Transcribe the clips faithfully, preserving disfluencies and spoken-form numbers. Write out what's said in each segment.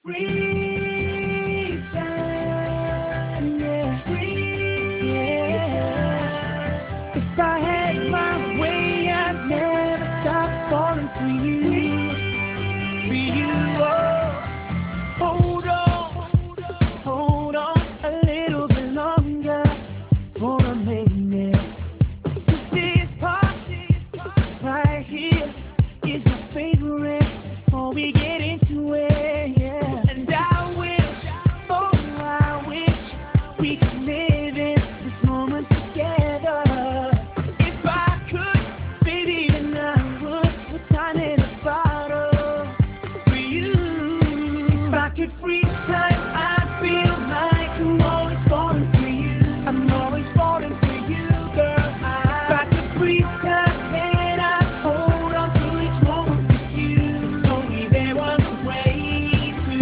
Free time, yeah, free, yeah. If I had my way, I'd never stop falling for you, for you. Oh, hold on, hold on a little bit longer for a minute. This part right here is my favorite. Before we get into it, yeah. And I wish, oh, I wish we could live in this moment together. If I could, baby, then I would put time in a bottle for you. If I could freeze time, I'd feel like I'm always falling for you. I'm always falling for you, girl. I, if I could freeze time, then I'd hold on to each moment with you. If only there was a way to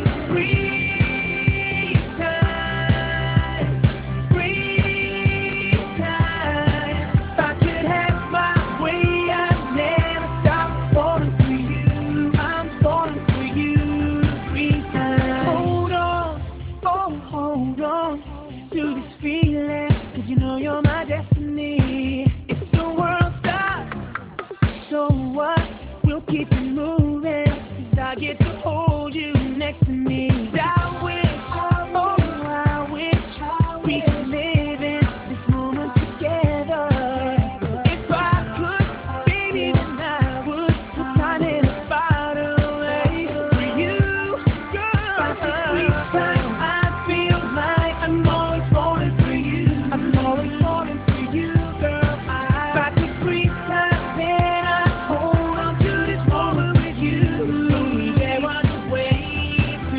freeze time, freeze time. If I could have my way, I'd never stop falling for you. I'm falling for you, freeze time. Hold on, oh, hold on to this feeling, 'cause you know you're my destiny. If the world stops, so what? We'll keep it moving, 'cause I get to hold you next to me. I wish, oh, I wish we could live in this moment together. If I could, baby, then I would put time in a bottle, hey, for you, girl. If I could freeze time, I'd feel like I'm always falling for you. I'm always falling for you, girl. I, if I could freeze time, then I'd hold on to this moment with you. If only there was a way to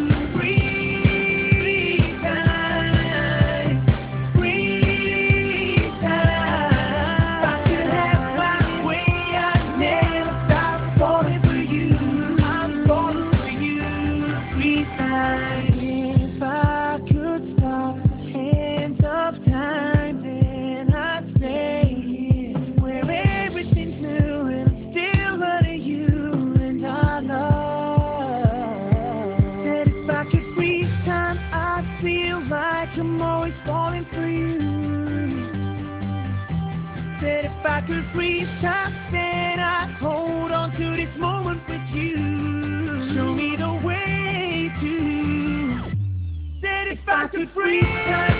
freeze time, freeze time. If I could have my way, I'd never stop falling for you. I'm falling for you, freeze time. If I could stop the hands of time, then I'd stay here where everything's new and I'm still learning you and our love. Said if I could freeze time, I'd feel like I'm always falling for you. Said if I could freeze time, then I'd hold on to this moment with you. Show me the way to. Said if I could freeze time,